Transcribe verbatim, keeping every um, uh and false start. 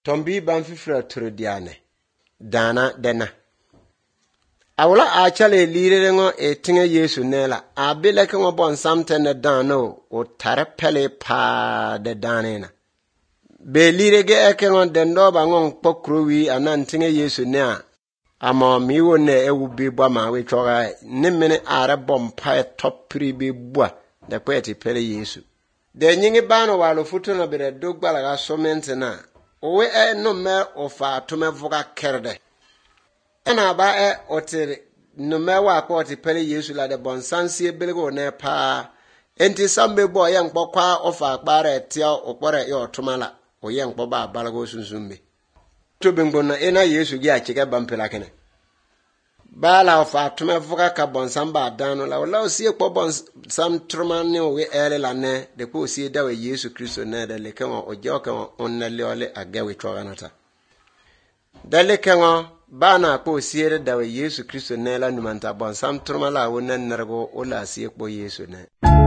Tombi ban fifra turdiane dana dena awla a chale lire ngo e tinga Yesu nela abile ko bon samte ne dano o tare pele pa de danena be lire ge e ke ngon dendo ba ngon pokrowi anan tinga Yesu ne a ama mi wonne e wubi bwa ma we choga ne mene are bom pa top pri be bwa de kweti pele Yesu de nyingi bano walo futo no bere dogbala ga somente na owe e no me ofa to me voka kerde ena ba e otere no me wa ko oti pele Yesu la de bonsansie belego ne pa enti sambe bo ye nkpokwa ofa akpara etia okpore ye otomala oye nkpo ba balago sunsunbe to bengbo na ena Yesu gi achike bampela kene bala ofa to me voka ka bonsamba dano la wala osie kpo bonsam tromane owe ele la ne de ko osie dawe Yesu Kristo ne de le kan ojo kan onnale ole agawe twaganata dale kan bana ko siere dawe Yesu Kristo ne la numanta bonsam tromala wonan nargo ola sie kpo Yesu ne